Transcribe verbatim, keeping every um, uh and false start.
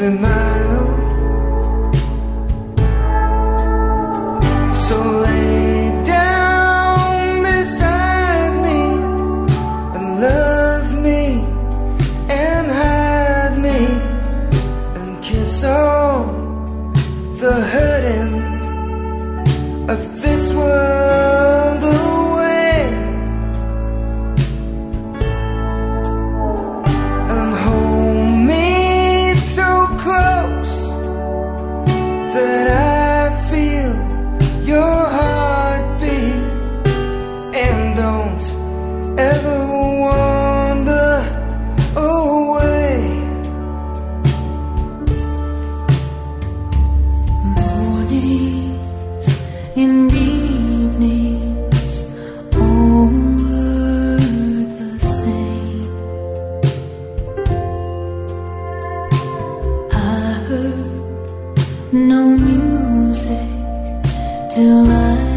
every mile. So lay down beside me and love me and hide me and kiss all the hurting of this world away, and hold me so close that I feel your heartbeat, and don't ever wander away. Mornings and evenings all were the same. I heard no music till I